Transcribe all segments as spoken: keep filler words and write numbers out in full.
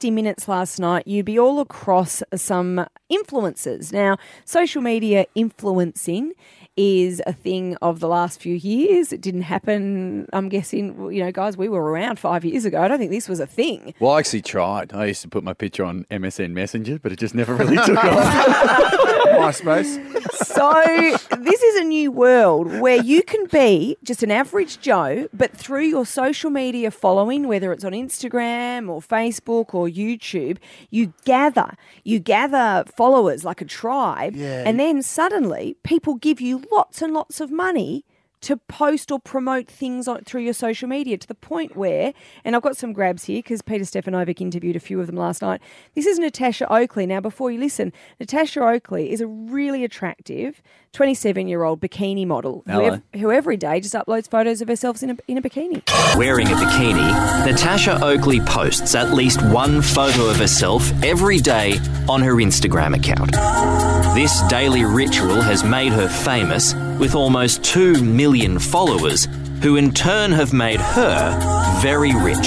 sixty minutes last night, you'd be all across some influencers. Now, social media influencing is a thing of the last few years. It didn't happen, I'm guessing, you know, guys, we were around five years ago. I don't think this was a thing. Well, I actually tried. I used to put my picture on M S N Messenger, but it just never really took off. MySpace. So this is a new world where you can be just an average Joe, but through your social media following, whether it's on Instagram or Facebook or YouTube, you gather, you gather followers like a tribe, Yeah. and then suddenly people give you lots and lots of money to post or promote things on, through your social media, to the point where, and I've got some grabs here because Peter Stefanovic interviewed a few of them last night. This is Natasha Oakley. Now, before you listen, Natasha Oakley is a really attractive twenty-seven-year-old bikini model who, ev- who every day just uploads photos of herself in a, in a bikini. Wearing a bikini, Natasha Oakley posts at least one photo of herself every day on her Instagram account. This daily ritual has made her famous, with almost two million followers, who in turn have made her very rich.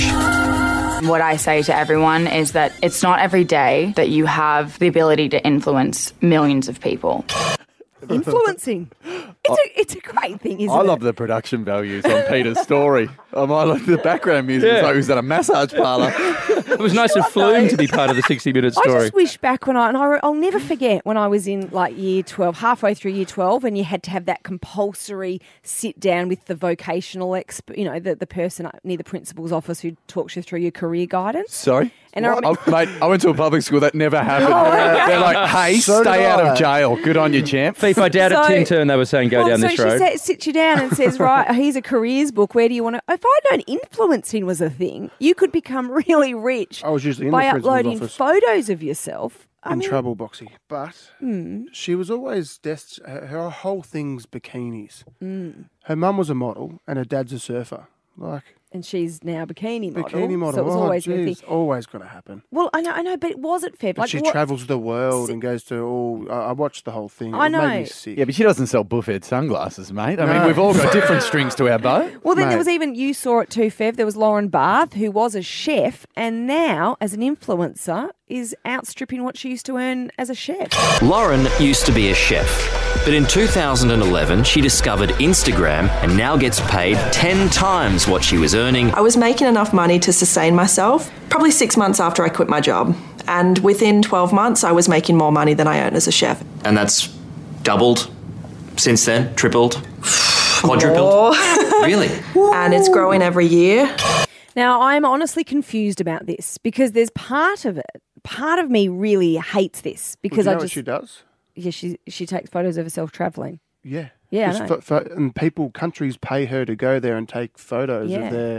What I say to everyone is that it's not every day that you have the ability to influence millions of people. Influencing. It's a, it's a great thing, isn't I it? love the production values on Peter's story. Um, I like the background music. Yeah. It's like he was at a massage parlour. It was nice of Flume to be part of the sixty-minute I story. just wish back when I, and I, I'll never forget when I was in like year twelve, halfway through year twelve, and you had to have that compulsory sit down with the vocational exp, you know, the, the person near the principal's office who talks you through your career guidance. Sorry? And I I, remember, mate, I went to a public school that never happened. Oh, okay. They're like, hey, So stay did out I. of jail. Good on you, champ. Thief, I doubt So- at Tintern they were saying go well, down so this she road. sa- sits you down and says, right, here's a careers book. Where do you want to? If I'd known influencing was a thing, you could become really rich I was usually in by the principal's uploading office. photos of yourself. I in mean, trouble, Boxy. But mm, she was always, dest- her, her whole thing's bikinis. mm. Her mum was a model and her dad's a surfer. Like, And she's now a bikini model. bikini model. So it was oh, always her geez, thing. always going to happen. Well, I know, I know, but it wasn't fair. But Like, she what- travels the world Si- and goes to all. I, I watched the whole thing. It I made know. me sick. Yeah, but she doesn't sell buffhead sunglasses, mate. I mean, No. we've all got different strings to our bow. Well, then Mate. there was even, you saw it too, Fev, there was Lauren Barth, who was a chef, and now, as an influencer, is outstripping what she used to earn as a chef. Lauren used to be a chef, but in two thousand eleven she discovered Instagram and now gets paid ten times what she was earning. I was making enough money to sustain myself probably six months after I quit my job. And within twelve months, I was making more money than I earned as a chef. And that's doubled since then, tripled, quadrupled. More. Really? And it's growing every year. Now, I'm honestly confused about this because there's part of it, part of me really hates this Well, because do you know I what just, she does? yeah, she, she takes photos of herself travelling. Yeah. Yeah, I It's know. for- for- and people, countries pay her to go there and take photos Yeah. of their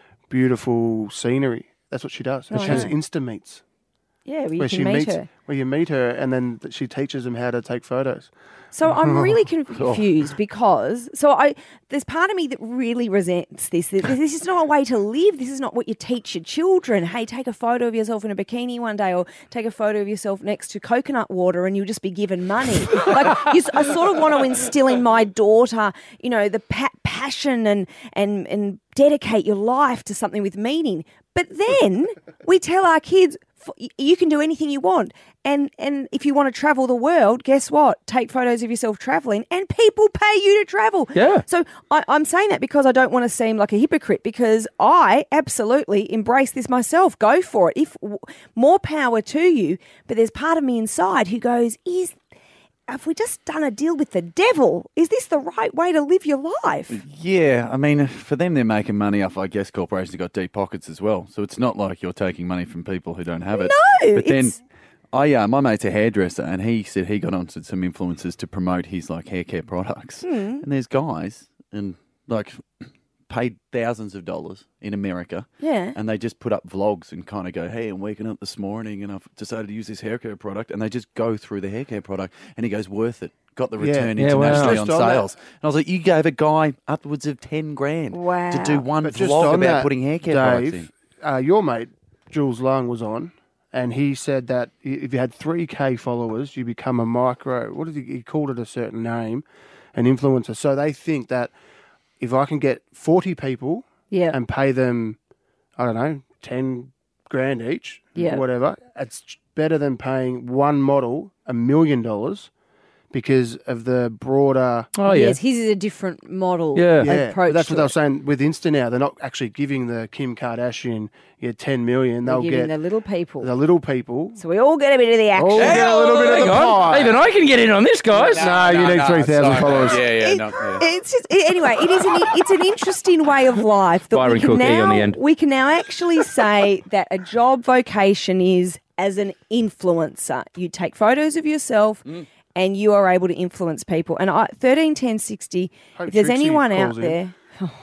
beautiful scenery. That's what she does. And Oh, she I has know. Insta meets Yeah, where you where can she meet meets, her. where you meet her, and then th- she teaches them how to take photos. So I'm really confused because so I there's part of me that really resents this. This this is not a way to live. This is not what you teach your children. Hey, take a photo of yourself in a bikini one day, or take a photo of yourself next to coconut water, and you'll just be given money. Like you, I sort of want to instill in my daughter, you know, the pa- passion and and and dedicate your life to something with meaning. But then we tell our kids, f- you can do anything you want. And and if you want to travel the world, guess what? Take photos of yourself traveling and people pay you to travel. Yeah. So I, I'm saying that because I don't want to seem like a hypocrite, because I absolutely embrace this myself. Go for it. If w- more power to you. But there's part of me inside who goes, is have we just done a deal with the devil? Is this the right way to live your life? Yeah, I mean, for them, they're making money off, I guess, corporations have got deep pockets as well. So it's not like you're taking money from people who don't have it. No, But then, it's- I, uh, my mate's a hairdresser, and he said he got onto some influencers to promote his, like, hair care products. Hmm. And there's guys, and, like, paid thousands of dollars in America. Yeah. And they just put up vlogs and kind of go, hey, I'm waking up this morning and I've decided to use this hair care product. And they just go through the hair care product and he goes, worth it. Got the Yeah. return Yeah, wow. internationally Just on on that- sales. And I was like, you gave a guy upwards of ten grand Wow. to do one But just vlog on about that, putting hair care products in. Dave, uh, your mate, Jules Lung, was on, and he said that i- if you had three K followers, you become a micro, what did he, he called it a certain name, an influencer. So they think that if I can get forty people Yeah. and pay them, I don't know, ten grand each, Yeah. whatever. It's better than paying one model a million dollars because of the broader. Oh, yeah. Yes, his is a different model Yeah. Yeah, approach. but that's what to they were it. saying with Insta now. They're not actually giving the Kim Kardashian yeah, ten million. They're They'll giving get the little people. the little people. So we all get a bit of the action. Oh, get a little bit of Hang the on. pie. Even I can get in on this, guys. No, you need three thousand sorry. followers. Yeah, yeah, It- no, yeah. It's just, it- anyway. It is an it's an interesting way of life that Byron we can Cook, E now on the end. we can now actually say that a job vocation is as an influencer. You take photos of yourself. Mm. And you are able to influence people. And I, thirteen ten sixty, Hope if there's Trixie anyone calls out in. there,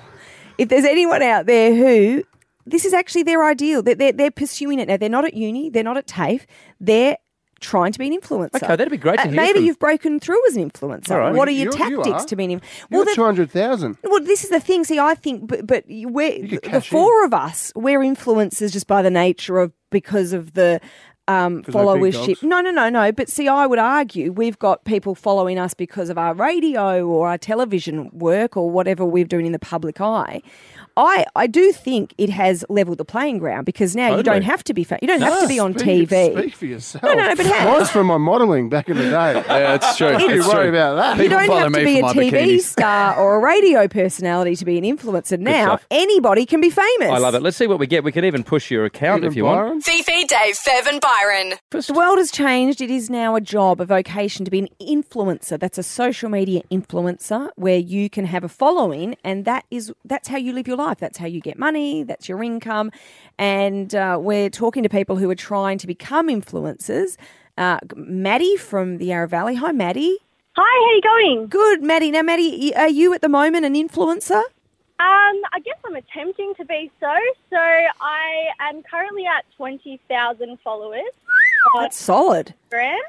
if there's anyone out there who this is actually their ideal, they're, they're, they're pursuing it now. They're not at uni, they're not at TAFE, they're trying to be an influencer. Okay, that'd be great to Uh, hear Maybe from- you've broken through as an influencer. All right. What are You- your you- you tactics are. to be an influencer? Well, two hundred thousand. Well, this is the thing. See, I think, but but we're could the cash four of us. We're influencers just by the nature of because of the um, 'Cause we're big followership. dogs. No, no, no, no. But see, I would argue we've got people following us because of our radio or our television work or whatever we're doing in the public eye. I, I do think it has leveled the playing ground because now you Totally. don't have to be fa- you don't have to be on Speak- T V. Speak for yourself. No, no, but how- Mine's from my modelling back in the day. Yeah, it's true. Don't you It's worry true. about that. You People don't follow have to me be for a my T V bikinis. star or a radio personality to be an influencer. Now stuff. anybody can be famous. I love it. Let's see what we get. We can even push your account Even if you want. Byron? Fifi, Dave, Fev and Byron. The world has changed. It is now a job, a vocation to be an influencer. That's a social media influencer where you can have a following, and that is that's how you live your life. That's how you get money. That's your income. And uh, we're talking to people who are trying to become influencers. Uh, Maddie from the Yarra Valley. Hi, Maddie. Hi, how you going? Good, Maddie. Now, Maddie, are you at the moment an influencer? Um, I guess I'm attempting to be so. So I am currently at twenty thousand followers on That's solid. Instagram.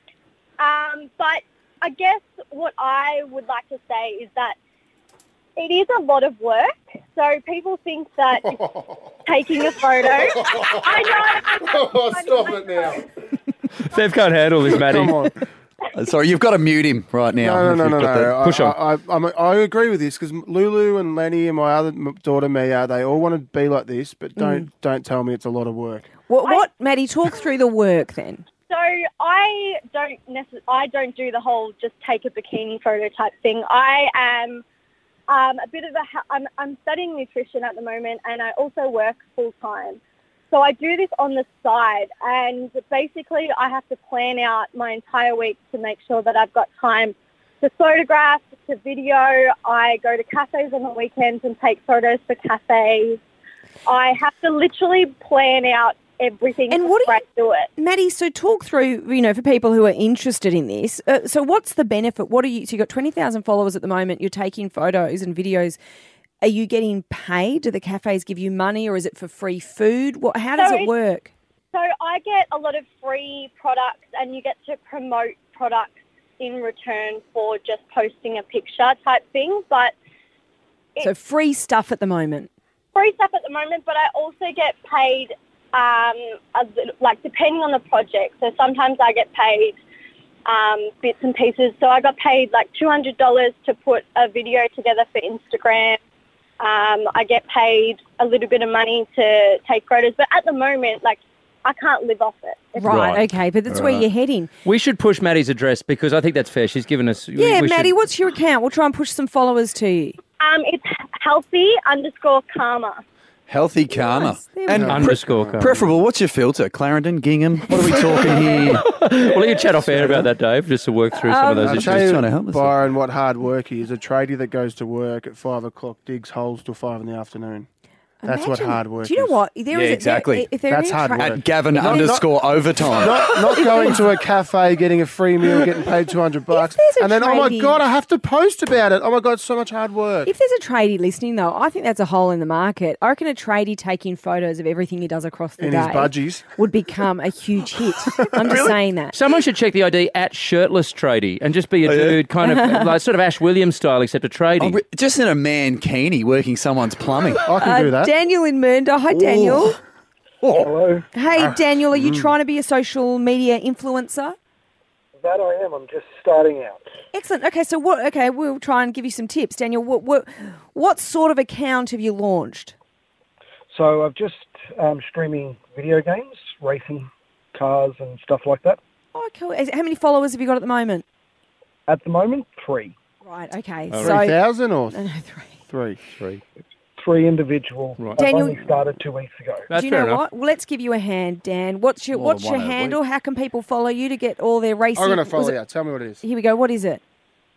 Um, but I guess what I would like to say is that it is a lot of work. So people think that taking a photo. I know. Oh, stop it now. Fev can't handle this, Maddie. Come on. Uh, Sorry, you've got to mute him right now. No, if no, no, you've no, got no. that. Push I, on. I, I'm, I agree with this because Lulu and Lenny and my other m- daughter Mia, they all want to be like this, but don't don't tell me it's a lot of work. What, what Maddie? Talk through the work then. So I don't necess- I don't do the whole just take a bikini photo type thing. I am um, a bit of a ha- I'm, I'm studying nutrition at the moment, and I also work full time. So I do this on the side, and basically I have to plan out my entire week to make sure that I've got time to photograph, to video. I go to cafes on the weekends and take photos for cafes. I have to literally plan out everything And what do before I do it. Maddie, so talk through, you know, for people who are interested in this. Uh, so what's the benefit? What are you, so you've got twenty thousand followers at the moment. You're taking photos and videos. Are you getting paid? Do the cafes give you money or is it for free food? What? How does So it it's- work? So I get a lot of free products, and you get to promote products in return for just posting a picture type thing. But So free stuff at the moment. free stuff at the moment, but I also get paid, um, a little, like depending on the project. So sometimes I get paid um, bits and pieces. So I got paid like two hundred dollars to put a video together for Instagram. Um, I get paid a little bit of money to take photos, but at the moment, like, I can't live off it. It's Right, Right. okay, but that's where you're heading. We should push Maddie's address because I think that's fair. She's given us. we- Yeah, we should- Maddie, what's your account? We'll try and push some followers to you. Um, it's healthy underscore karma. Healthy karma. Nice. There we And go. pre- Underscore. Carl. preferable, what's your filter? Clarendon, Gingham? What are we talking here? Well, you chat off air about that, Dave, just to work through some of those I'll issues. tell you, trying to help us. Byron, what hard work he is. A tradie that goes to work at five o'clock, digs holes till five in the afternoon. That's what Imagine. hard work Do you know is. what? There Yeah, is a- exactly. there- if there That's is hard tra- work. At Gavin not- underscore overtime. Not, not going to a cafe, getting a free meal, getting paid two hundred bucks, there's a and then, oh my tradie- God, I have to post about it. Oh my God, so much hard work. If there's a tradie listening, though, I think that's a hole in the market. I reckon a tradie taking photos of everything he does across the In day his budgies. would become a huge hit. I'm just saying that. Someone should check the I D at shirtless tradie and just be a dude, kind of like sort of Ash Williams style, except a tradie. Oh, re- just in a mankini working someone's plumbing. I can Uh, do that. Daniel in Mernda. Hi, Daniel. Hello. Hey, Daniel, are you Mm. trying to be a social media influencer? That I am. I'm just starting out. Excellent. Okay, so what? Okay, we'll try and give you some tips, Daniel. What what what sort of account have you launched? So I've just um, streaming video games, racing cars and stuff like that. Oh, cool. Is- How many followers have you got at the moment? At the moment, three. Right, okay. Three So, thousand or no, no, three. three? Three. Three individual. Right. I've Daniel- only started two weeks ago. That's Do you fair know enough. what? Well, let's give you a hand, Dan. What's your More What's than your one a handle? week. How can people follow you to get all their racing? I'm going to was follow it- you. Tell me what it is. Here we go. What is it?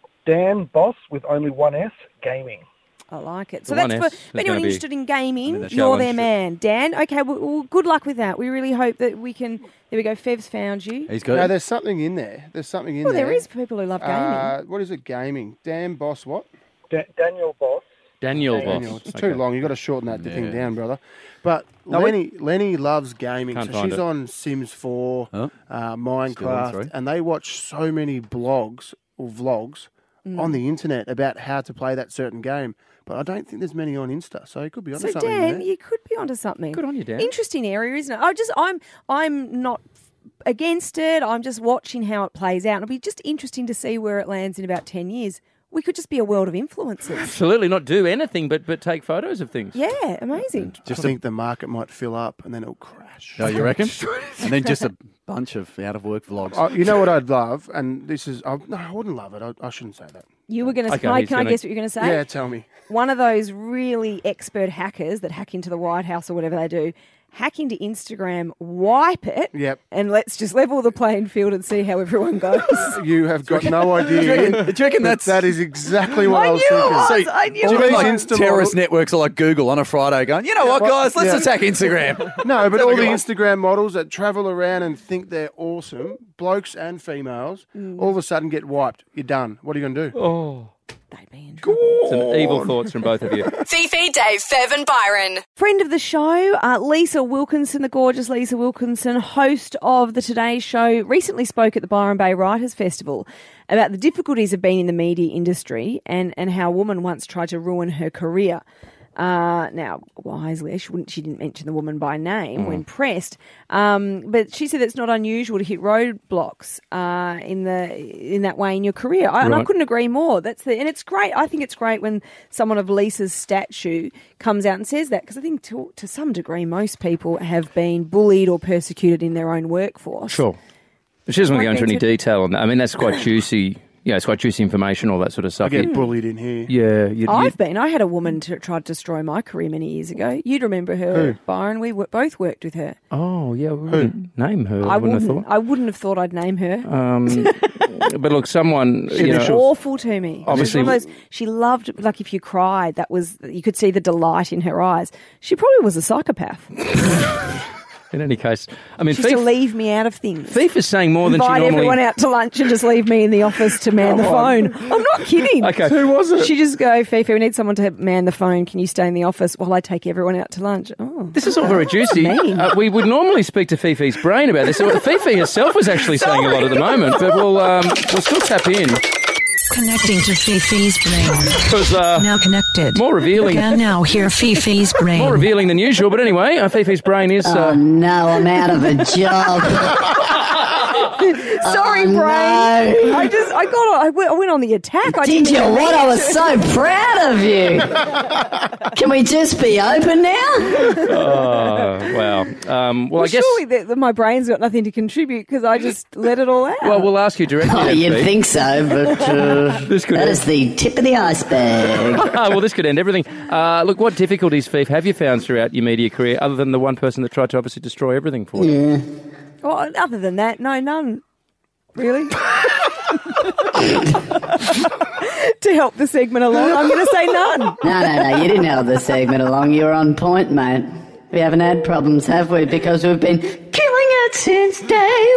Dan Boss with only one S, gaming. I like it. So The one that's S for is for anyone gonna be- interested in gaming. I mean, the You're their challenge. man, Dan. Okay, well, well, good luck with that. We really hope that we can. There we go. Fev's found you. He's good. No, there's something in there. There's something in Well, there. there is for people who love gaming. Uh, what is it? Gaming. Dan Boss. What? Da- Daniel Boss. Daniel Daniel. Boss. It's Okay. too long. You've got to shorten that thing Yeah. down, brother. But No, Lenny, Lenny loves gaming. Can't so find she's it. on Sims four, Oh. uh, Still on Minecraft, three. and they watch so many blogs or vlogs Mm. on the internet about how to play that certain game. But I don't think there's many on Insta, so you could be onto So something Dan, there. you could be onto something. Good on you, Dan. Interesting area, isn't it? I just, I'm, I'm not against it. I'm just watching how it plays out. It'll be just interesting to see where it lands in about ten years. We could just be a world of influencers. Absolutely, not do anything but but take photos of things. Yeah, amazing. Just think the market might fill up and then it'll crash. Oh, you reckon? And then just a bunch of out of work vlogs. Oh, you know what I'd love, and this is I, no, I wouldn't love it. I, I shouldn't say that. You were going to. Okay, Can, I, he's can I gonna- guess what you're going to say? Yeah, tell me. One of those really expert hackers that hack into the White House or whatever they do, hack into Instagram, wipe it, Yep. and let's just level the playing field and see how everyone goes. You have got no Do you idea. reckon, do you reckon that's That is exactly what I I, was knew it thinking. was. So, I knew do you it reckon was. like Insta terrorist model- networks are like Google on a Friday going, you know what, well, guys, let's yeah. attack Instagram. No, but There all we the go. Instagram models that travel around and think they're awesome, blokes and females, Mm. all of a sudden get wiped. You're done. What are you going to do? Oh, They'd be in trouble. some evil thoughts from both of you. Fifi, Dave, Fev and Byron. Friend of the show, uh, Lisa Wilkinson, the gorgeous Lisa Wilkinson, host of the Today Show, recently spoke at the Byron Bay Writers Festival about the difficulties of being in the media industry and, and how a woman once tried to ruin her career. Uh, now, wisely, she, wouldn't, she didn't mention the woman by name when pressed, um, but she said it's not unusual to hit roadblocks uh, in the in that way in your career. I, and I Right. couldn't agree more. That's the and it's great. I think it's great when someone of Lisa's stature comes out and says that, because I think to to some degree most people have been bullied or persecuted in their own workforce. Sure. She doesn't want to go into any Right, that's detail on that. I mean, that's quite juicy. Yeah, it's quite juicy information, all that sort of I stuff. get You- bullied in here. yeah, you, you, I've been. I had a woman to try to destroy my career many years ago. You'd remember her, Who? Byron. We w- both worked with her. oh, yeah, we wouldn't name her. I I wouldn't, wouldn't. have thought. I wouldn't have thought I'd name her. Um, but look, someone, you know, Initials. Awful to me. Obviously- She, was one of those, she loved, like, if you cried, that was you could see the delight in her eyes. She probably was a psychopath. in any case, I mean, She used to Fief, leave me out of things. Fief is saying more than she Invite normally. everyone out to lunch and just leave me in the office to man the phone. I'm not kidding. Okay. Who was it? She just go, Fifi, we need someone to man the phone. Can you stay in the office while I take everyone out to lunch? Oh. This is all very juicy. mean. Uh, we would normally speak to Fifi's brain about this. So Fifi herself was actually saying a lot at the moment, but we'll um, we'll still tap in Connecting to Fifi's brain. because uh, Now connected. more revealing, Can now hear Fifi's brain. more revealing than usual. But anyway, uh, Fifi's brain is. Uh, No, I'm out of a job. Sorry, Oh, brain. no. I just, I got, I went, I went on the attack. I Did didn't you? even What? mean I was to. so proud of you. Can we just be open now? oh, wow. Um, well, Well, I guess. surely the, the, my brain's got nothing to contribute because I just let it all out. Well, we'll ask you directly. Oh, then, you'd Fifi. think so, but uh, This could that end. is the tip of the iceberg. Ah, well, this could end everything. Uh, look, what difficulties, Fifi, have you found throughout your media career, other than the one person that tried to obviously destroy everything for you? Yeah. Well, other than that, no, none. Really? To help the segment along, I'm going to say none. No, no, no, you didn't help the segment along. You were on point, mate. We haven't had problems, have we? Because we've been killing it since day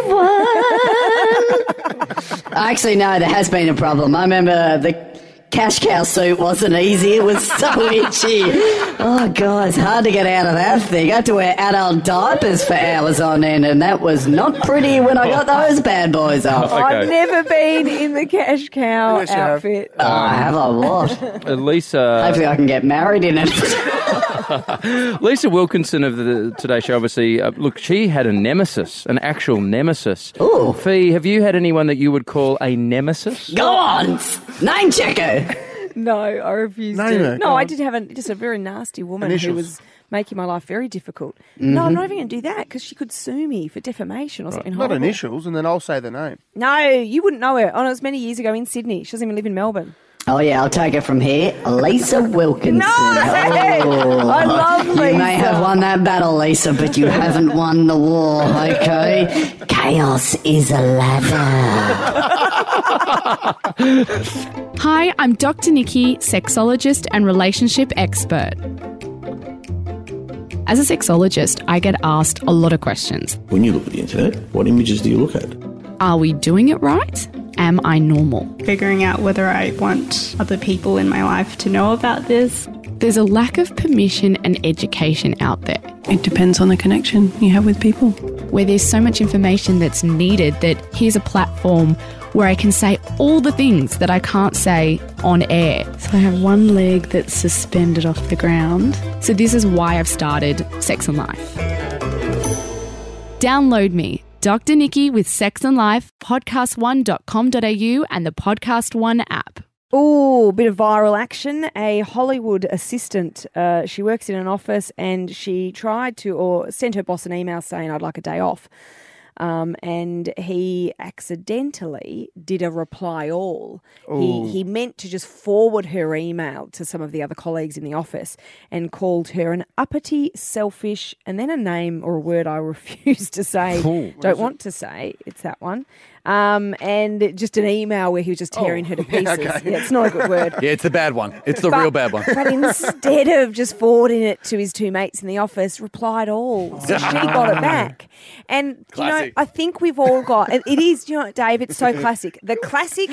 one. Actually, no, there has been a problem. I remember the cash cow suit wasn't easy. It was so itchy. Oh, God, it's hard to get out of that thing. I had to wear adult diapers for hours on end, and that was not pretty when I got those bad boys off. Okay. I've never been in the cash cow Yes, you have. outfit. Oh, have I what? Uh, Lisa, Hopefully I can get married in it. Lisa Wilkinson of the Today Show, obviously, uh, look, she had a nemesis, an actual nemesis. Ooh. Fee, have you had anyone that you would call a nemesis? Go on, name checker. No, I refused Name to. her, No, go I on. did have a, just a very nasty woman Initials. who was making my life very difficult. No, I'm Mhm. not even going to do that because she could sue me for defamation or something Not horrible. initials, and then I'll say the name. No, you wouldn't know her. Oh, it was many years ago in Sydney. She doesn't even live in Melbourne. Oh, yeah, I'll take it from here. Lisa Wilkinson. No! Oh. I love You may Lisa. have won that battle, Lisa, but you haven't won the war, okay? Chaos is a ladder. Hi, I'm Doctor Nikki, sexologist and relationship expert. As a sexologist, I get asked a lot of questions. When you look at the internet, what images do you look at? Are we doing it right? Am I normal? Figuring out whether I want other people in my life to know about this. There's a lack of permission and education out there. It depends on the connection you have with people. Where there's so much information that's needed that here's a platform where I can say all the things that I can't say on air. So I have one leg that's suspended off the ground. So this is why I've started Sex and Life. Download me, Doctor Nikki with Sex and Life, podcast one dot com dot a u and the Podcast One app. Oh, bit of viral action. A Hollywood assistant, uh, she works in an office and she tried to, or sent her boss an email saying, I'd like a day off. Um, and he accidentally did a reply all. He, Ooh. he meant to just forward her email to some of the other colleagues in the office and called her an uppity, selfish, and then a name or a word I refuse to say, Ooh. don't want to say. It's that one. Um, and just an email where he was just tearing Oh, her to yeah, pieces. okay. Yeah, it's not a good word. Yeah, it's the bad one. It's the But- real bad one. But instead of just forwarding it to his two mates in the office, replied all. So she got it back. And, you know, Classic. I think we've all got, it, it is, you know, Dave, it's so classic. The classic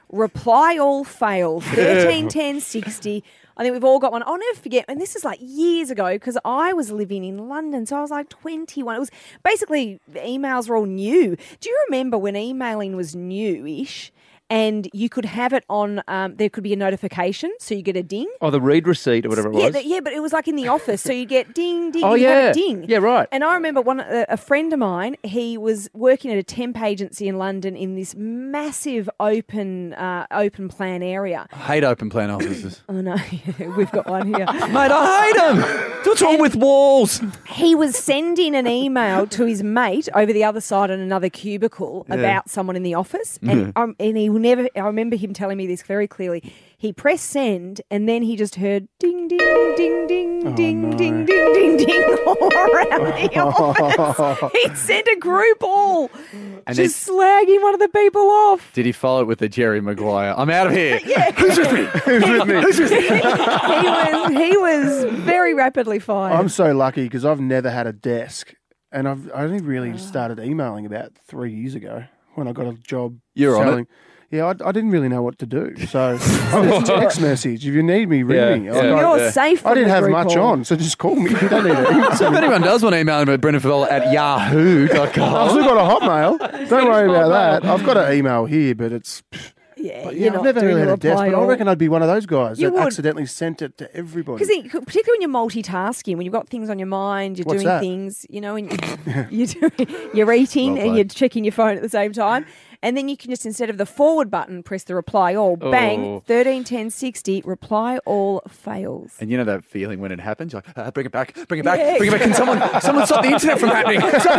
reply all fail, thirteen ten sixty. I think we've all got one. I'll never forget, and this is like years ago because I was living in London, so I was like twenty-one. It was basically, the emails were all new. Do you remember when emailing was new-ish? And you could have it on, um, there could be a notification, so you get a ding. Oh, the read receipt or whatever it Yeah, was. the, yeah, but it was like in the office, so you get ding, ding, Oh, you yeah. have a ding. Yeah, right. And I remember one a, a friend of mine, he was working at a temp agency in London in this massive open uh, open plan area. I hate open plan offices. Oh, no, we've got one here. Mate, I hate them. What's wrong with walls? He was sending an email to his mate over the other side on another cubicle Yeah. about someone in the office, and Mhm. um, and he will never. I remember him telling me this very clearly. He pressed send, and then he just heard ding, ding, ding, ding, ding, ding, ding, ding, ding all around the office. He'd sent a group all, And just slagging one of the people off. Did he follow it with the Jerry Maguire? I'm out of here. Yeah. Who's with me? Who's with me? Who's with me? he was he was very rapidly fired. I'm so lucky because I've never had a desk, and I've I only really started emailing about three years ago when I got a job. You're on it. selling. Yeah, I, I didn't really know what to do, so I was text message. If you need me, ring Yeah, me. yeah. I, You're I- safe I from didn't the have group much call. on, so just call me. You don't need to. So if anyone does want to email him at Brendan Favela at yahoo dot com. I've still got a Hotmail. Don't worry about that. I've got an email here, but it's. Yeah, But you're yeah, I've not never doing really a had a desk, reply but I all. reckon I'd be one of those guys You that would. accidentally sent it to everybody. Because particularly when you're multitasking, when you've got things on your mind, you're What's doing that? things, you know, and you, you're, doing, you're eating Well and played. you're checking your phone at the same time. And then you can just, instead of the forward button, press the reply all. Bang, Oh. thirteen ten sixty, reply all fails. And you know that feeling when it happens? You're like, uh, bring it back, bring it back, Yeah. bring it back. Can someone, someone stop the internet from happening?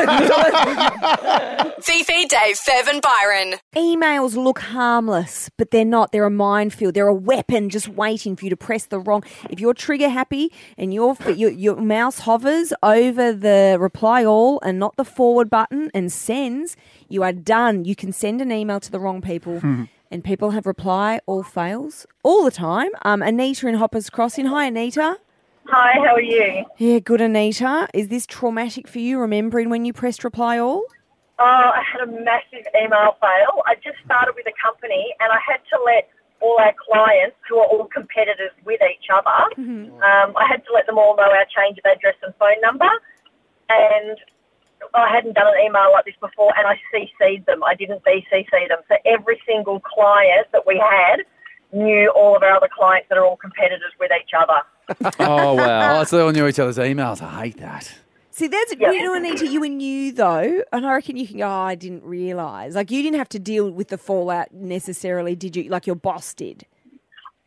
Fifi, Dave, Fev and Byron. Emails look harmless, but they're not. They're a minefield. They're a weapon just waiting for you to press the wrong. If you're trigger happy and your your, your mouse hovers over the reply all and not the forward button and sends, you are done. You can send an email to the wrong people. And people have reply all fails all the time. Um, Anita in Hoppers Crossing. Hi, Anita. Hi, how are you? Yeah, good, Anita. Is this traumatic for you, remembering when you pressed reply all? Oh, I had a massive email fail. I just started with a company and I had to let all our clients, who are all competitors with each other, um, I had to let them all know our change of address and phone number. And I hadn't done an email like this before, and I C C'd them. I didn't B C C them. So every single client that we had knew all of our other clients that are all competitors with each other. Oh, wow. Oh, so they all knew each other's emails. I hate that. See, that's, you know, Anita, you and you, though, and I reckon you can go, oh, I didn't realise. Like, you didn't have to deal with the fallout necessarily, did you? Like your boss did.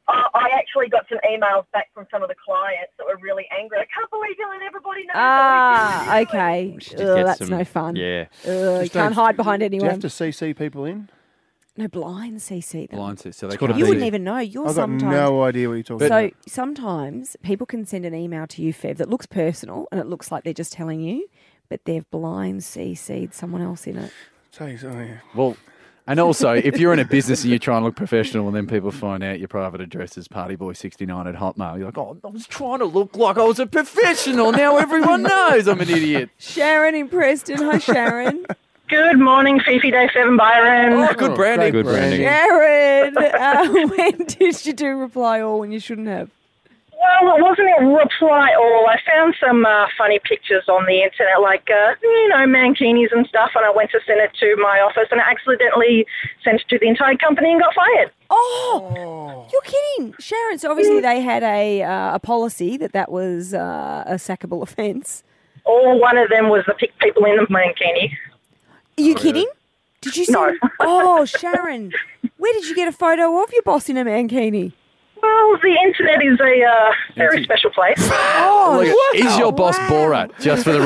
I, I actually got some emails back from some of the clients that were really angry. I can't believe you let everybody know. Ah, okay. Just Ugh, get that's some- no fun. Yeah. Ugh, you Just can't don't- hide behind Do anyone. you have to C C people in? No, blind C C them. Blind C C. So they It's gotta can't You be- wouldn't see. even know. You're I've got sometimes. no idea what you're talking So about. sometimes people can send an email to you, Fev, that looks personal and it looks like they're just telling you, but they've blind C C'd someone else in it. Tell you something. Well, and also, if you're in a business and you try and look professional and then people find out your private address is partyboy sixty-nine at Hotmail, you're like, oh, I was trying to look like I was a professional. Now everyone knows I'm an idiot. Sharon in Preston. Hi, Sharon. Good morning, Fifi Day seven Byron. Oh, good branding. Good branding. Sharon, uh, when did you do reply all when you shouldn't have? Well, it wasn't a reply all. I found some uh, funny pictures on the internet, like, uh, you know, mankinis and stuff, and I went to send it to my office and I accidentally sent it to the entire company and got fired. Oh, you're kidding. Sharon, so obviously they had a uh, a policy that that was uh, a sackable offence. Or one of them was the pic people in the mankini. Are you kidding? Did you No. send... Oh, Sharon, where did you get a photo of your boss in a mankini? Well, the internet is a uh, very special place. Oh, Look, is your boss Borat, just for the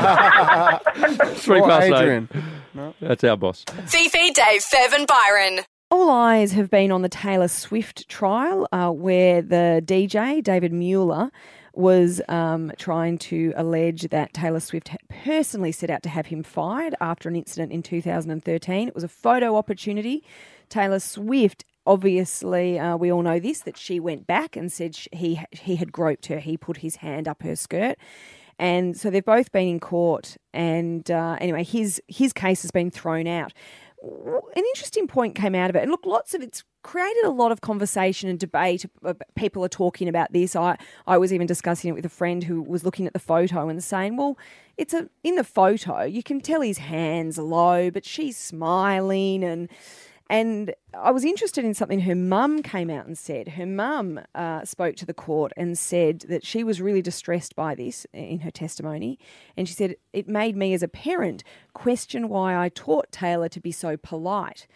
record? Three Or past eight. Adrian. That's our boss. Fifi, Dave, Fev and Byron. All eyes have been on the Taylor Swift trial, uh, where the D J, David Mueller, was um, trying to allege that Taylor Swift had personally set out to have him fired after an incident in two thousand thirteen. It was a photo opportunity. Taylor Swift, obviously, uh, we all know this, that she went back and said sh- he he had groped her. He put his hand up her skirt. And so they've both been in court. And uh, anyway, his his case has been thrown out. An interesting point came out of it. And look, lots of it's created a lot of conversation and debate. People are talking about this. I, I was even discussing it with a friend who was looking at the photo and saying, well, it's a in the photo, you can tell his hands are low, but she's smiling. And and I was interested in something her mum came out and said. Her mum uh, spoke to the court and said that she was really distressed by this in her testimony. And she said, it made me as a parent question why I taught Taylor to be so polite.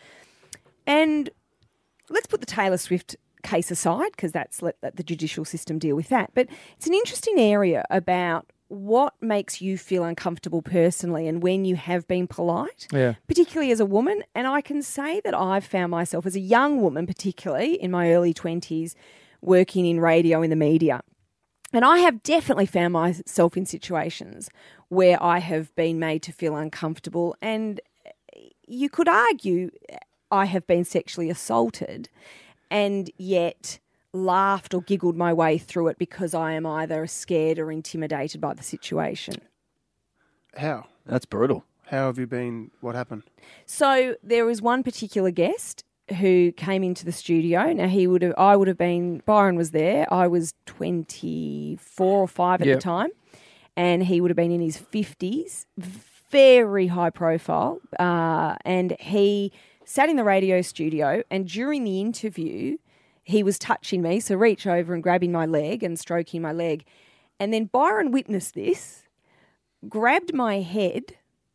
And let's put the Taylor Swift case aside, because that's let the judicial system deal with that. But it's an interesting area about what makes you feel uncomfortable personally and when you have been polite, Yeah. particularly as a woman. And I can say that I've found myself as a young woman, particularly in my early twenties, working in radio in the media. And I have definitely found myself in situations where I have been made to feel uncomfortable. And you could argue I have been sexually assaulted and yet laughed or giggled my way through it because I am either scared or intimidated by the situation. How? That's brutal. How have you been? What happened? So there was one particular guest who came into the studio. Now he would have, I would have been, Byron was there. I was twenty-four or five at Yep. the time, and he would have been in his fifties, very high profile. Uh, and he sat in the radio studio, and during the interview, he was touching me, so reach over and grabbing my leg and stroking my leg. And then Byron witnessed this, grabbed my head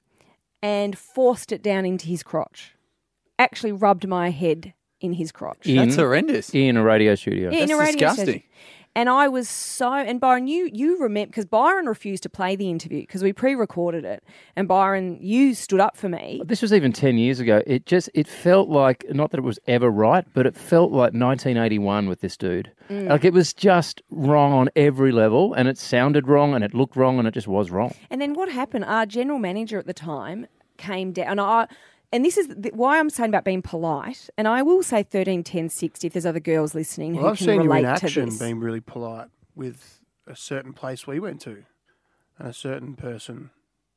and forced it down into his crotch. Actually rubbed my head in his crotch. In- That's horrendous. In a radio studio. Yeah, in a That's radio disgusting. station. And I was so, and Byron, you you remember, because Byron refused to play the interview because we pre-recorded it. And Byron, you stood up for me. This was even ten years ago. It just, it felt like, not that it was ever right, but it felt like nineteen eighty-one with this dude. Mm. Like it was just wrong on every level, and it sounded wrong, and it looked wrong, and it just was wrong. And then what happened? Our general manager at the time came down, and I, and this is the, why I'm saying about being polite. And I will say thirteen ten sixty if there's other girls listening Well, who I've can seen you relate in to action this. being really polite with a certain place we went to, and a certain person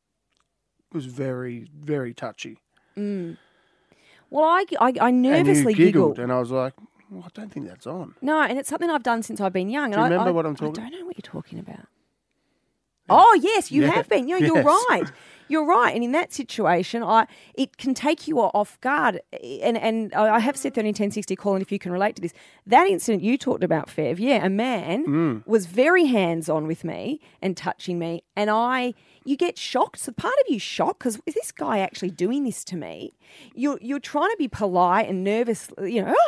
was very, very touchy. Mm. Well, I, I, I And nervously you giggled, giggled. and I was like, well, I don't think that's on. No, and it's something I've done since I've been young. Do you and I, remember I, what I'm talking- I don't know what you're talking about. Oh, yes, you Yeah. have been. Yeah, you're Yes. right. you're right. And in that situation, I it can take you off guard. And and I have said thirteen ten sixty, Colin, if you can relate to this. That incident you talked about, Fev, yeah, a man Mm. was very hands-on with me and touching me. And I, you get shocked. So part of you shocked because is this guy actually doing this to me? You're, you're trying to be polite and nervous, you know,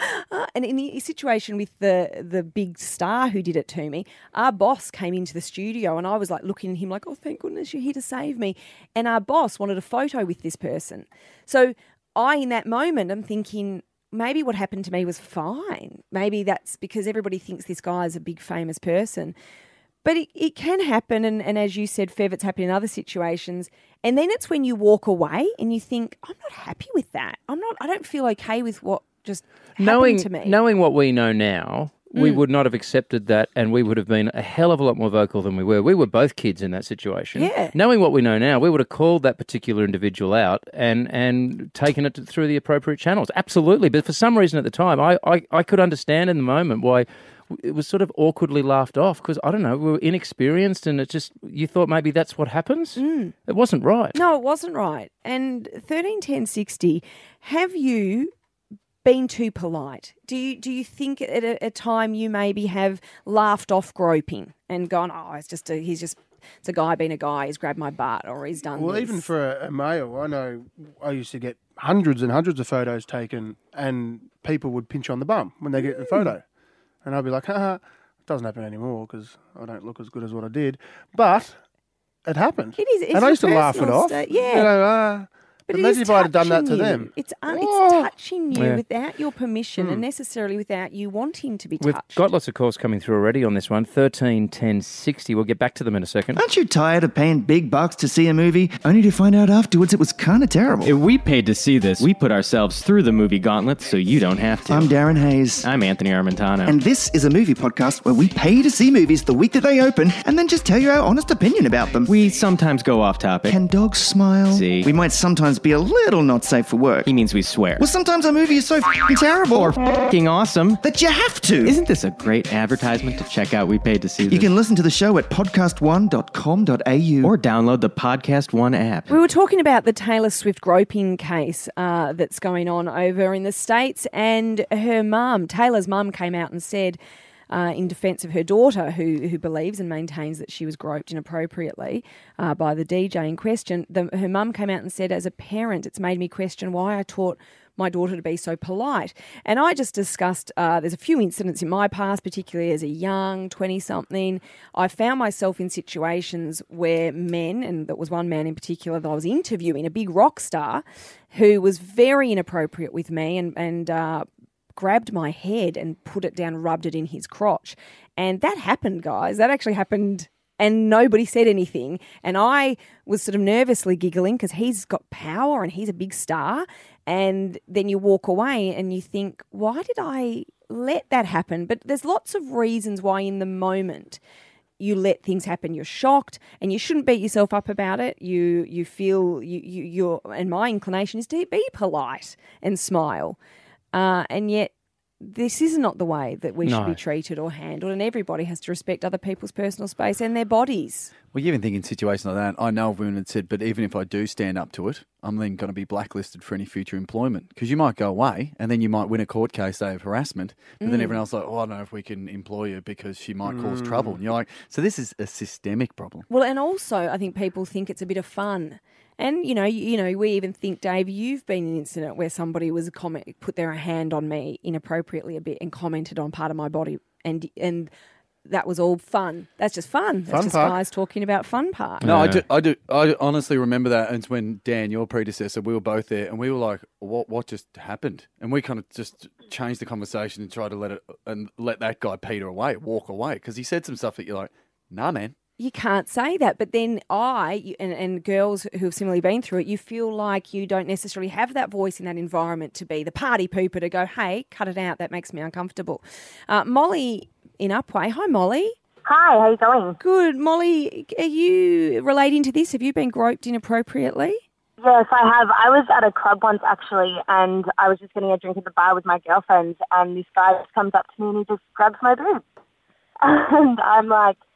and in the situation with the, the big star who did it to me, our boss came into the studio and I was like looking at him like, oh, thank goodness you're here to save me. And our boss wanted a photo with this person. So I, in that moment, I'm thinking, maybe what happened to me was fine. Maybe that's because everybody thinks this guy is a big famous person. But it, it can happen, and, and as you said, Fev, it's happened in other situations. And then it's when you walk away and you think, I'm not happy with that. I'm not. I don't feel okay with what just happened Knowing, to me. knowing what we know now, we Mm. would not have accepted that, and we would have been a hell of a lot more vocal than we were. We were both kids in that situation. Yeah. Knowing what we know now, we would have called that particular individual out and, and taken it through the appropriate channels. Absolutely. But for some reason at the time, I, I, I could understand in the moment why it was sort of awkwardly laughed off because, I don't know, we were inexperienced and it just, you thought maybe that's what happens? Mm. It wasn't right. No, it wasn't right. And thirteen ten sixty, have you been too polite? Do you do you think at a, a time you maybe have laughed off groping and gone, oh, it's just a, he's just it's a guy being a guy, he's grabbed my butt or he's done Well, this. even for a, a male, I know I used to get hundreds and hundreds of photos taken, and people would pinch on the bum when they get the photo, and I'd be like, haha, it doesn't happen anymore because I don't look as good as what I did, but it happened. It is. It's and I used to your laugh it personal off. sta- yeah. You know, uh, But but it imagine is if I had done that touching to you. them. It's un- Oh. it's touching you Yeah. without your permission Hmm. and necessarily without you wanting to be We've touched. got lots of calls coming through already on this one. thirteen ten sixty. We'll get back to them in a second. Aren't you tired of paying big bucks to see a movie only to find out afterwards it was kind of terrible? If we paid to see this, we put ourselves through the movie gauntlet so you don't have to. I'm Darren Hayes. I'm Anthony Armentano. And this is a movie podcast where we pay to see movies the week that they open and then just tell you our honest opinion about them. We sometimes go off topic. Can dogs smile? See? We might sometimes be a little not safe for work. He means we swear. Well, sometimes a movie is so f***ing terrible. Or f***ing awesome. That you have to. Isn't this a great advertisement to check out We Paid to See This? You can listen to the show at podcast one dot com dot a u Or download the Podcast One app. We were talking about the Taylor Swift groping case uh, that's going on over in the States, and her mum, Taylor's mum, came out and said, uh, in defence of her daughter, who who believes and maintains that she was groped inappropriately uh, by the D J in question, the, her mum came out and said, as a parent, it's made me question why I taught my daughter to be so polite. And I just discussed, uh, there's a few incidents in my past, particularly as a young twenty-something. I found myself in situations where men, and there was one man in particular that I was interviewing, a big rock star, who was very inappropriate with me and, and uh, grabbed my head and put it down, rubbed it in his crotch. And that happened, guys. That actually happened, and nobody said anything. And I was sort of nervously giggling because he's got power and he's a big star. And then you walk away and you think, why did I let that happen? But there's lots of reasons why in the moment you let things happen. You're shocked and you shouldn't beat yourself up about it. You you feel, you, you you're, and my inclination is to be polite and smile. Uh, and yet this is not the way that we No. should be treated or handled, and everybody has to respect other people's personal space and their bodies. Well, you even think in situations like that, I know of women that said, but even if I do stand up to it, I'm then going to be blacklisted for any future employment. Because you might go away and then you might win a court case, say, of harassment. But then Mm. everyone else is like, oh, I don't know if we can employ her because she might cause Mm. trouble. And you're like, so this is a systemic problem. Well, and also I think people think it's a bit of fun. And, you know, you, you know, we even think, Dave, you've been in an incident where somebody was comment, put their hand on me inappropriately a bit and commented on part of my body, and and that was all fun. That's just fun. That's Fun just park. guys talking about fun part. No, I do, I do. I honestly remember that. And it's when Dan, your predecessor, we were both there, and we were like, "What? What just happened?" And we kind of just changed the conversation and tried to let it and let that guy peter away, walk away, because he said some stuff that you're like, "Nah, man." You can't say that. But then I, and, and girls who have similarly been through it, you feel like you don't necessarily have that voice in that environment to be the party pooper to go, hey, cut it out. That makes me uncomfortable. Uh, Molly in Upway. Hi, Molly. Hi, how you going? Good. Molly, are you relating to this? Have you been groped inappropriately? Yes, I have. I was at a club once, actually, and I was just getting a drink at the bar with my girlfriend, and this guy just comes up to me and he just grabs my boobs. And I'm like,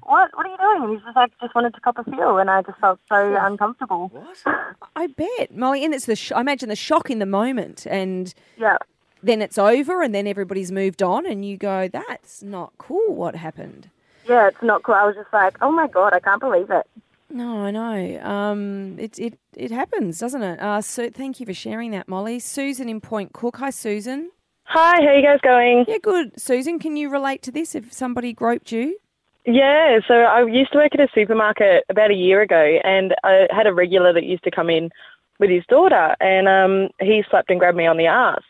what? What are you doing? And he's just like, just wanted to cop a feel, and I just felt so uncomfortable. What? I bet, Molly, and it's the sh- I imagine the shock in the moment, and yeah, then it's over, and then everybody's moved on, and you go, "That's not cool. What happened?" Yeah, it's not cool. I was just like, oh my God, I can't believe it. No, I know. Um, it it it happens, doesn't it? Uh, so thank you for sharing that, Molly. Susan in Point Cook. Hi, Susan. Hi, how are you guys going? Yeah, good. Susan, can you relate to this if somebody groped you? Yeah, so I used to work at a supermarket about a year ago, and I had a regular that used to come in with his daughter, and um, he slapped and grabbed me on the arse.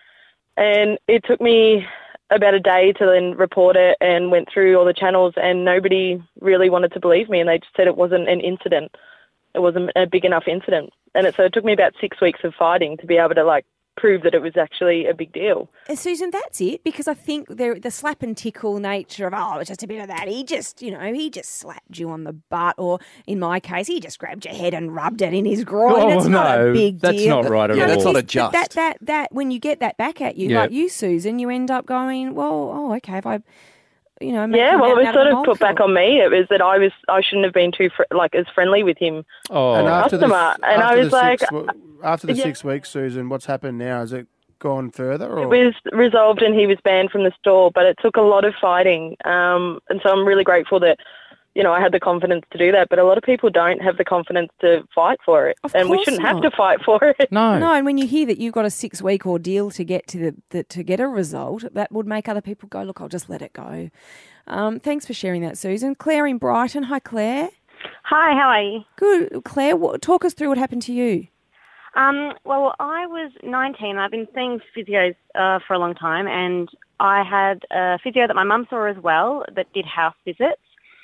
And it took me about a day to then report it and went through all the channels, and nobody really wanted to believe me, and they just said it wasn't an incident. It wasn't a big enough incident. And it, so it took me about six weeks of fighting to be able to, like, prove that it was actually a big deal. Uh, Susan, that's it, because I think the the slap and tickle nature of, oh, it's just a bit of that. He just, you know, he just slapped you on the butt, or in my case, he just grabbed your head and rubbed it in his groin. Oh, it's not no, a big that's deal. not right at Yeah, all. that's not a But just. That, that, that, when you get that back at you, Yeah. like you, Susan, you end up going, well, oh, okay, if I, you know, make Yeah, a well, it mountain was out sort a of put back molehill. on me. It was that I was I shouldn't have been too fr- like as friendly with him, Oh, And after the, customer, and I after was the like, six, w- after the yeah. six weeks, Susan, what's happened now? Has it gone further? Or? it was resolved and he was banned from the store. But it took a lot of fighting, um, and so I'm really grateful that you know I had the confidence to do that. But a lot of people don't have the confidence to fight for it, Of and we course shouldn't have not. to fight for it. no. No, and when you hear that you've got a six-week ordeal to get to the, the to get a result, that would make other people go, look, I'll just let it go. Um, thanks for sharing that, Susan. Claire in Brighton. Hi, Claire. Hi, how are you? Good. Claire, what, talk us through what happened to you. Um, well, I was nineteen. I've been seeing physios uh, for a long time, and I had a physio that my mum saw as well that did house visits.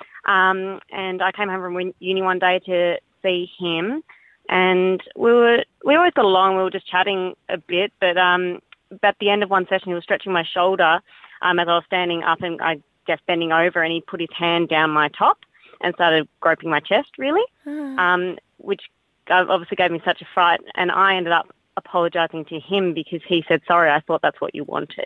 Um, and I came home from uni one day to see him, and we were we always got along. We were just chatting a bit, but um, at the end of one session, he was stretching my shoulder um, as I was standing up, and I guess bending over, and he put his hand down my top and started groping my chest, really, um, which obviously gave me such a fright, and I ended up apologising to him because he said, sorry, I thought that's what you wanted.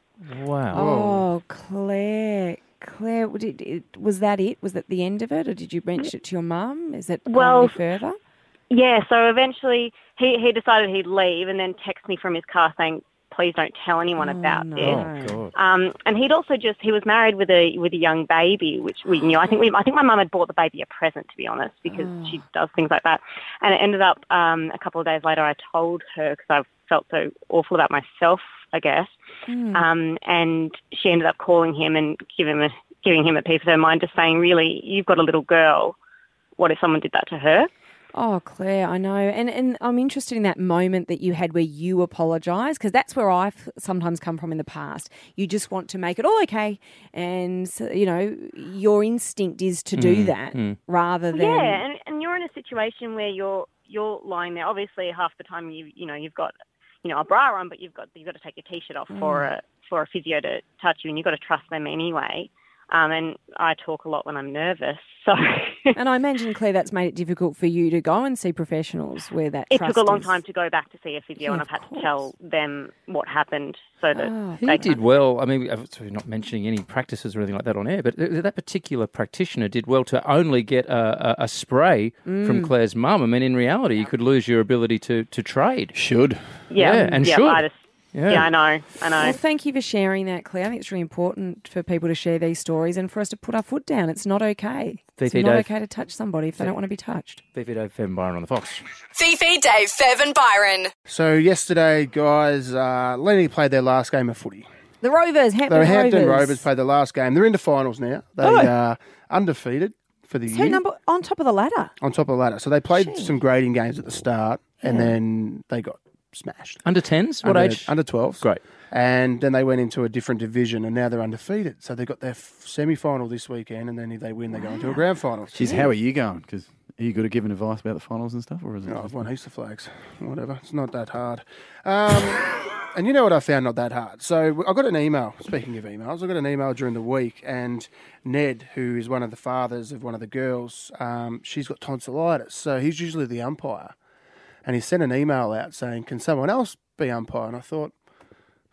Wow. Oh, Claire. Claire, did, it, was that it? Was that the end of it, or did you mention it to your mum? Is it Well, going any further? Yeah, so eventually he, he decided he'd leave and then text me from his car saying, please don't tell anyone about no. this. Oh, God. Um, and he'd also just, he was married with a with a young baby, which we knew. I think we, I think my mum had bought the baby a present, to be honest, because Oh. she does things like that. And it ended up um, a couple of days later, I told her because I felt so awful about myself, I guess. Mm. Um, and she ended up calling him and giving him a, giving him a piece of her mind, just saying, really, you've got a little girl. What if someone did that to her? Oh, Claire, I know. And and I'm interested in that moment that you had where you apologised, because that's where I've sometimes come from in the past. You just want to make it all okay. And, so, you know, your instinct is to do Mm, that mm. rather than... Yeah, and, and you're in a situation where you're you're lying there. Obviously, half the time you you know you've got you know a bra on, but you've got you've got to take your t-shirt off for a for a physio to touch you, and you've got to trust them anyway. Um, and I talk a lot when I'm nervous, so And I imagine, Claire, that's made it difficult for you to go and see professionals where that it trust took a long is. time to go back to see a physio, Yeah, and of I've had course. to tell them what happened so that Oh. He they did can. well. I mean, uh, so we're not mentioning any practices or anything like that on air, but th- that particular practitioner did well to only get a, a, a spray from Mm. Claire's mum. I mean, in reality, you could lose your ability to, to trade. Should. Yeah, Yeah, and yeah, should. I just, Yeah. yeah. I know, I know. Well, thank you for sharing that, Claire. I think it's really important for people to share these stories and for us to put our foot down. It's not okay. It's Fifi not Dave. okay to touch somebody if they don't want to be touched. Fifi Dave, Fem Byron on the Fox. Fifi, Dave, Fev and Byron. So yesterday, guys, uh, Lenny played their last game of footy. The Rovers, Hampton The Hampton Rovers. Rovers played the last game. They're into finals now. They Oh. are undefeated for the So year. number on top of the ladder. On top of the ladder. So they played Gee. some grading games at the start, and Yeah. then they got smashed. Under tens? What under, age? Under twelves. Great. And then they went into a different division, and now they're undefeated. So they got their f- semi-final this weekend, and then if they win, they go into a grand final. Jeez, how are you going? Because are you good at giving advice about the finals and stuff, or is it? Oh, just- I've won heaps of flags. Whatever. It's not that hard. Um, and you know what I found not that hard? So I got an email. Speaking of emails, I got an email during the week, and Ned, who is one of the fathers of one of the girls, um, she's got tonsillitis. So he's usually the umpire. And he sent an email out saying, can someone else be umpire? And I thought,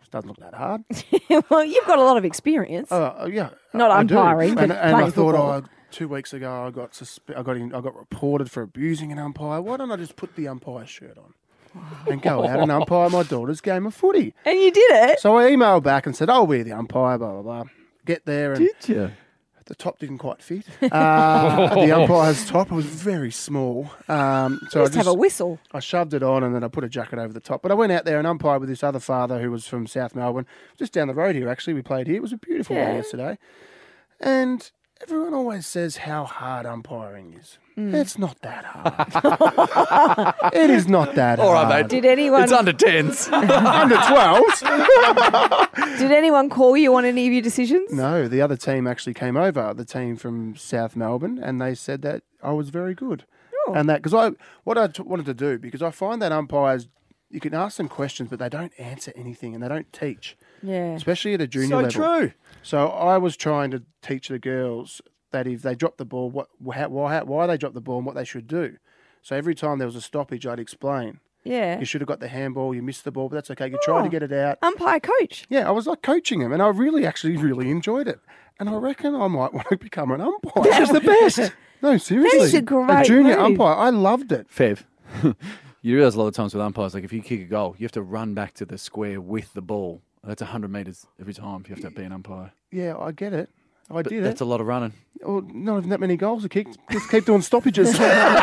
Doesn't look that hard. Well, you've got a lot of experience. Uh, yeah, Not I do. umpiring, but and, and I playing thought, football. oh, two weeks ago I got suspe- I got in, I got reported for abusing an umpire. Why don't I just put the umpire shirt on and go out and umpire my daughter's game of footy? And you did it. So I emailed back and said, I'll be the umpire. Blah blah blah. Get there and Did you? the top didn't quite fit. Uh, the umpire's top was very small. Um, so Just I have a whistle. I shoved it on and then I put a jacket over the top. But I went out there and umpired with this other father who was from South Melbourne, just down the road here actually. We played here. It was a beautiful Yeah. day yesterday. And everyone always says how hard umpiring is. Mm. It's not that hard. It is not that All right, hard. mate. Did anyone- It's under tens. Under twelves. Did anyone call you on any of your decisions? No, the other team actually came over, the team from South Melbourne, and they said that I was very good. Oh. And that, because I, what I t- wanted to do, because I find that umpires, you can ask them questions, but they don't answer anything and they don't teach, Yeah. especially at a junior So level. true. So I was trying to teach the girls that if they drop the ball, what, how, why, why they drop the ball and what they should do. So every time there was a stoppage, I'd explain. Yeah. You should have got the handball, you missed the ball, but that's okay. You tried Oh. to get it out. Umpire coach. Yeah, I was like coaching him, and I really, actually, really enjoyed it. And I reckon I might want to become an umpire. That is the best. No, seriously. is a great junior move. umpire. I loved it. Fev, you realise a lot of times with umpires, like if you kick a goal, you have to run back to the square with the ball. That's one hundred metres every time you have to be an umpire. Yeah, I get it. I But did that's it. a lot of running. Well, not even that many goals to kick. Just keep doing stoppages.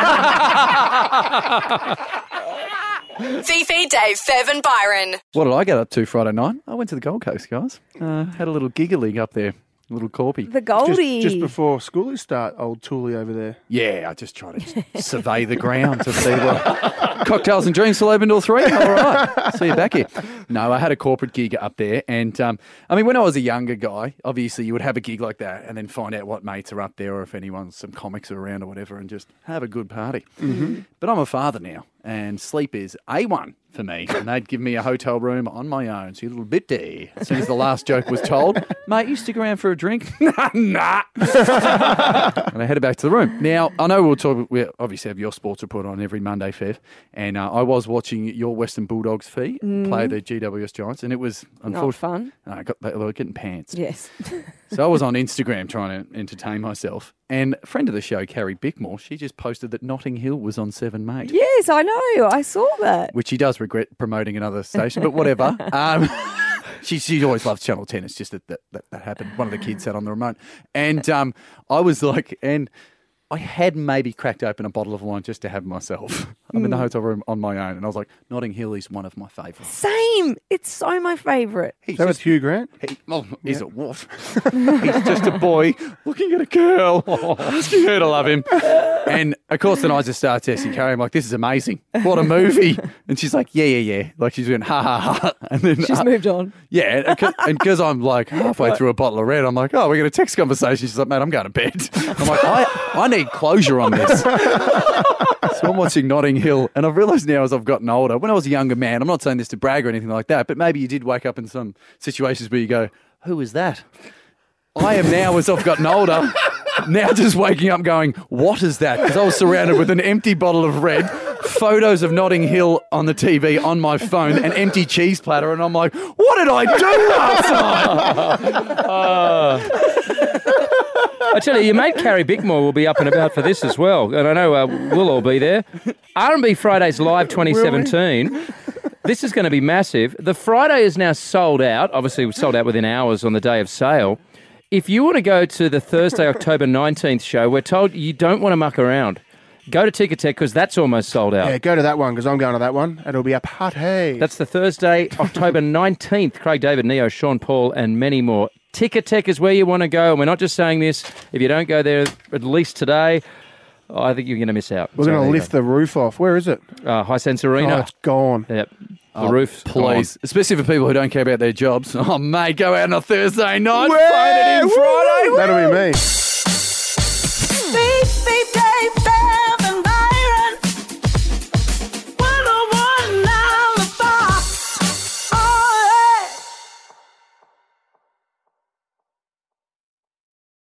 Fifi, Dave, Fev and Byron. What did I get up to Friday night? I went to the Gold Coast, guys. Uh, had a little giggling up there, a little corpy. The just, Goldie. just before schoolies start, old Tooley over there. Yeah, I just try to survey the ground to see what cocktails and drinks will open till three. All right, see you back here. No, I had a corporate gig up there, and um, I mean, when I was a younger guy, obviously you would have a gig like that, and then find out what mates are up there, or if anyone's some comics are around or whatever, and just have a good party. Mm-hmm. But I'm a father now, and sleep is A one for me, and they'd give me a hotel room on my own, so a little bit day. As soon as the last joke was told, mate, you stick around for a drink? Nah. And I headed back to the room. Now, I know we'll talk, we obviously have your sports report on every Monday, Fev, and uh, I was watching your Western Bulldogs fee Mm. play the G W S Giants, and it was Not unfortunate. fun. I got they were getting pants. Yes. So I was on Instagram trying to entertain myself, and a friend of the show, Carrie Bickmore, she just posted that Notting Hill was on Seven Mate. Yes, I know. I saw that. Which he does regret promoting another station, but whatever. um, she she always loves Channel ten. It's just that that, that that happened. One of the kids sat on the remote, and um, I was like, and I had maybe cracked open a bottle of wine just to have myself. I'm in the Mm. hotel room on my own, and I was like, Notting Hill is one of my favourites. Same. It's so my favourite. Is that with Hugh Grant? He, oh, is it what? He's just a boy looking at a girl, asking her to love him. And of course, then I just start testing Carrie. I'm like, this is amazing. What a movie. And she's like, yeah, yeah, yeah. Like she's going, ha, ha, ha. And then She's uh, moved on. Yeah. And because I'm like halfway through a bottle of red, I'm like, oh, we're going to text conversation. She's like, mate, I'm going to bed. I'm like, I, I need closure on this. So I'm watching Notting Hill, and I've realised now as I've gotten older, when I was a younger man, I'm not saying this to brag or anything like that, but maybe you did wake up in some situations where you go, who is that? I am now, as I've gotten older, now just waking up going, what is that? Because I was surrounded with an empty bottle of red, photos of Notting Hill on the T V, on my phone, an empty cheese platter, and I'm like, what did I do last night? I tell you, your mate Carrie Bickmore will be up and about for this as well, and I know uh, we'll all be there. R and B Fridays Live twenty seventeen. This is going to be massive. The Friday is now sold out. Obviously, we sold out within hours on the day of sale. If you want to go to the Thursday, October nineteenth show, we're told you don't want to muck around. Go to Ticketek because that's almost sold out. Yeah, go to that one because I'm going to that one. It'll be a party. That's the Thursday, October nineteenth. Craig David, Neo, Sean Paul, and many more. Ticketek is where you want to go, and we're not just saying this. If you don't go there at least today, I think you're going to miss out. We're So going there to you lift the roof off. Where is it? go. Uh, High Sense Arena. Oh, it's gone. Yep. The Oh, roof, please. Especially for people who don't care about their jobs. Oh, mate, go out on a Thursday night, Woo! phone it in Woo! Friday